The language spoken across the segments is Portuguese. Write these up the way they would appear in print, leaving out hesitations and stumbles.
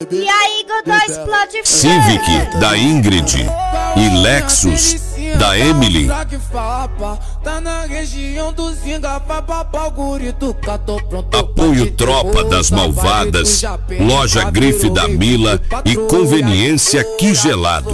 E aí, Godó explode Civic da Ingrid e Lexus da Emily. Apoio Tropa das Malvadas, Loja Grife da Mila e Conveniência Quigelado.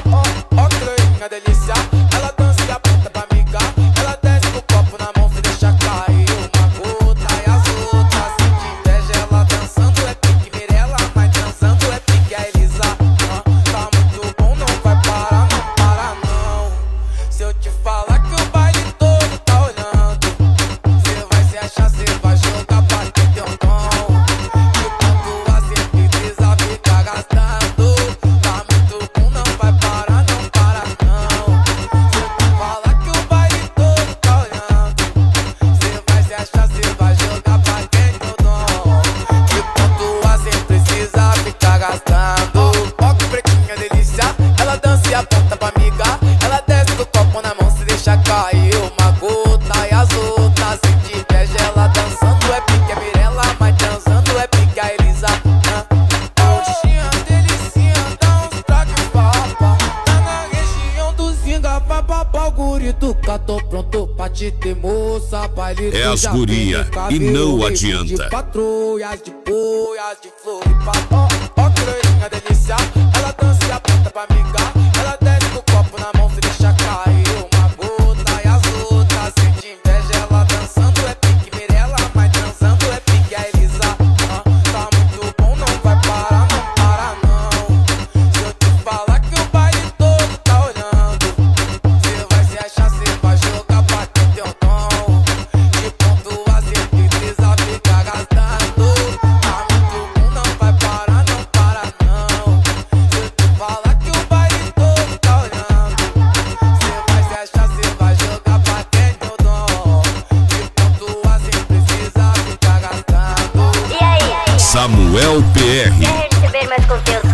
É as guria e não adianta. Patrulhas de boias de flor e papo. Ó, croirinha delícia, ela dança e aponta pra amiga. Ela desce com o copo na mão, se deixa cair uma gota. E as outras sente inveja, ela dançando é pique Mirella, mas dançando é pique a Elisa. Tá muito bom, não vai parar, não para não. Se eu te falar que o baile todo tá olhando, cê vai se achar, cê vai jogar pra ter teu tom. Samuel PR. Quer receber mais conteúdo